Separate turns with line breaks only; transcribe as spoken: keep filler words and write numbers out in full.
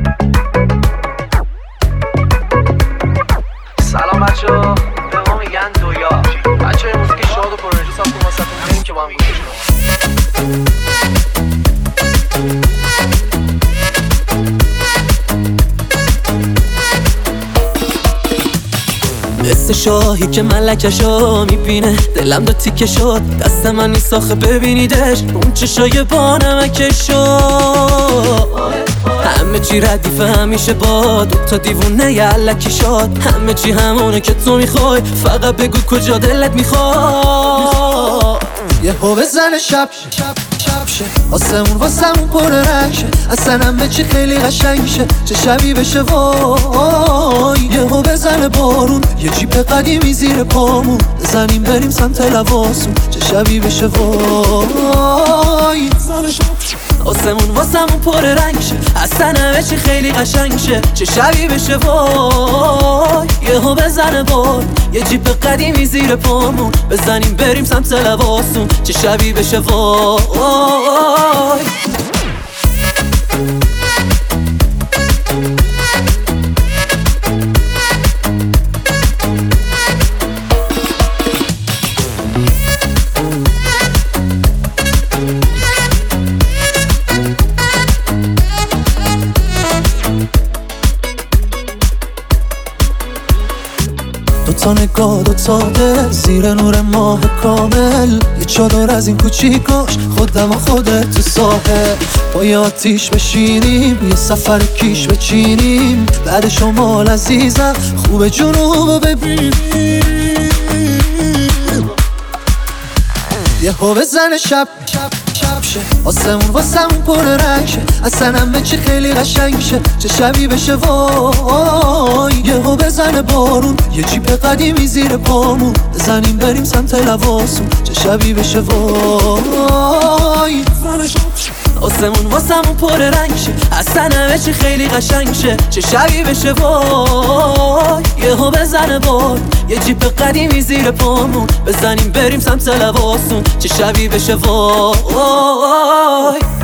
سلام بچه‌ها، به ما میگن دویا. بچه‌ها یه موزیک شاد و پرانرژی ساختیم واسهتون، بریم که با هم گوش کنیم.
مثل شاهی که ملکشو میبینه، دلم دو تیکه شد، دست من نیست آخه ببینیدش، اون چشای با نمکشو. همه چی ردیفه همیشه با دوتا دیوونه یلکی شد، همه چی همونه که تو میخوای، فقط بگو کجا دلت میخواد.
یه هو بزن شب شب شب شه، آسمون واسمون پر رنگ شه، اصلا همه چی خیلی قشنگ شه، چه شبی بشه وای. یه هو بزن بارون، یه جیب قدیمی زیر پامون، بزنیم بریم سمت لواسون، چه شبی بشه وای.
آسمون واسمون پر رنگ شه، اصلا همه چی خیلی قشنگ شه، چه شبی بشه وای. یهو بزنه بار، یه جیب قدیمی زیر پامون، بزنیم بریم سمت لواسون، چه شبی بشه وای.
دوتا نگاه دوتا دل زیر نور ماه کامل، یه چادر از این کوچیکاش خودم و خودت تو ساحل، با یه آتیش بشینیم، یه سفر کیش بچینیم، بعد شمال عزیزم خوب جنوب ببینیم. یه هو بزن شب شب شب شه، آسمون واسمون پر رنگ شه، اصلا همه چی خیلی قشنگ شه، چه شبی بشه وای. یه هو بزن بارون، یه جیب قدیمی زیر پامون، بزنیم بریم سمت لواسون، چه شبی بشه وای.
آسمون واسمون پر رنگ شه، اصلا همه چی خیلی قشنگ شه، چه شبی بشه وای. یهو بزنه بار، یه جیب قدیمی زیر پامون، بزنیم بریم سمت لواسون، چه شبی بشه وای.